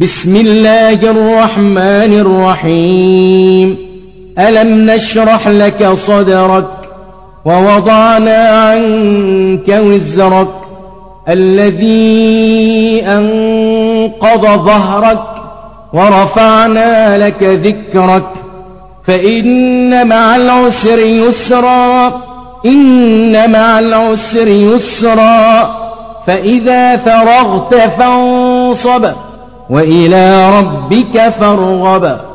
بسم الله الرحمن الرحيم. ألم نشرح لك صدرك ووضعنا عنك وزرك الذي أنقض ظهرك ورفعنا لك ذكرك فإن مع العسر يسرا إن مع العسر يسرا فإذا فرغت فانصب وإلى ربك فارغب.